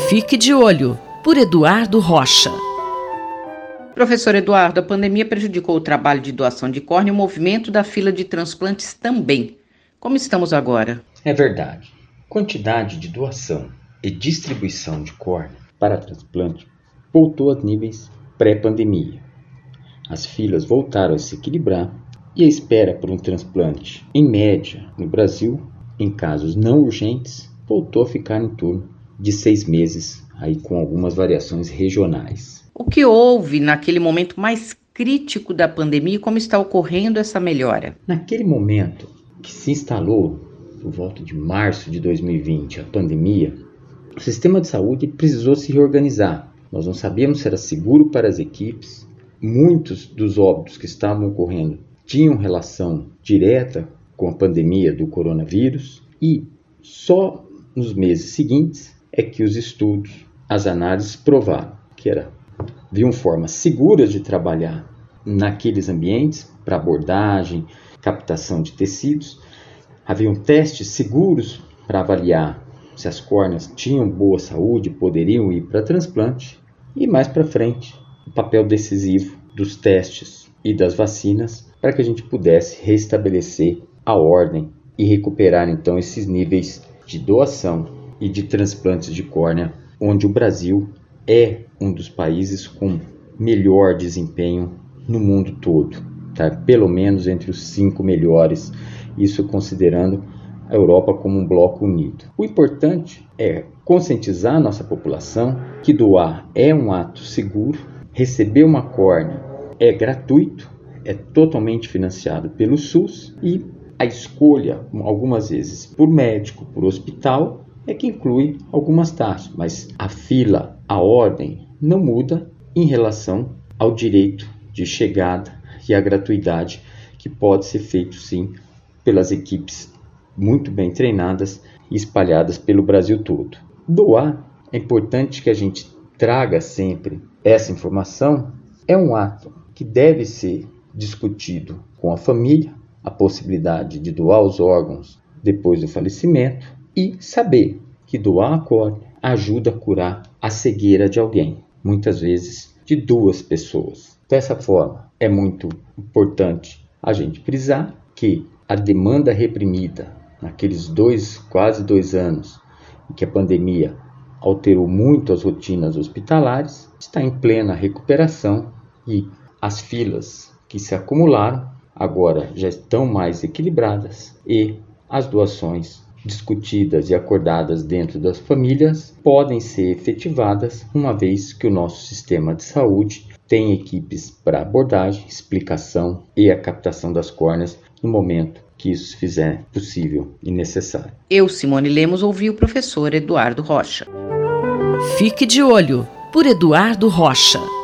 Fique de olho, por Eduardo Rocha. Professor Eduardo, a pandemia prejudicou o trabalho de doação de córnea e o movimento da fila de transplantes também. Como estamos agora? É verdade. Quantidade de doação e distribuição de córnea para transplante voltou a níveis pré-pandemia. As filas voltaram a se equilibrar e a espera por um transplante, em média, no Brasil, em casos não urgentes, voltou a ficar em torno de 6 meses, aí com algumas variações regionais. O que houve naquele momento mais crítico da pandemia e como está ocorrendo essa melhora? Naquele momento que se instalou, por volta de março de 2020, a pandemia, o sistema de saúde precisou se reorganizar. Nós não sabíamos se era seguro para as equipes. Muitos dos óbitos que estavam ocorrendo tinham relação direta com a pandemia do coronavírus e só nos meses seguintes é que os estudos, as análises provaram que haviam formas seguras de trabalhar naqueles ambientes para abordagem, captação de tecidos, haviam testes seguros para avaliar se as córneas tinham boa saúde, poderiam ir para transplante e mais para frente o papel decisivo dos testes e das vacinas para que a gente pudesse restabelecer a ordem e recuperar então esses níveis de doação e de transplantes de córnea, onde o Brasil é um dos países com melhor desempenho no mundo todo, tá? Pelo menos entre os 5 melhores, isso considerando a Europa como um bloco unido. O importante é conscientizar a nossa população que doar é um ato seguro, receber uma córnea é gratuito, é totalmente financiado pelo SUS e a escolha, algumas vezes por médico, por hospital, é que inclui algumas taxas, mas a fila, a ordem não muda em relação ao direito de chegada e à gratuidade que pode ser feito sim pelas equipes muito bem treinadas e espalhadas pelo Brasil todo. Doar, é importante que a gente traga sempre essa informação, é um ato que deve ser discutido com a família, a possibilidade de doar os órgãos depois do falecimento e saber que doar a córnea ajuda a curar a cegueira de alguém, muitas vezes de 2 pessoas. Dessa forma, é muito importante a gente frisar que a demanda reprimida naqueles quase 2 anos em que a pandemia alterou muito as rotinas hospitalares, está em plena recuperação e as filas que se acumularam agora já estão mais equilibradas e as doações discutidas e acordadas dentro das famílias podem ser efetivadas uma vez que o nosso sistema de saúde tem equipes para abordagem, explicação e a captação das córneas no momento que isso se fizer possível e necessário. Eu, Simone Lemos, ouvi o professor Eduardo Rocha. Fique de olho, por Eduardo Rocha.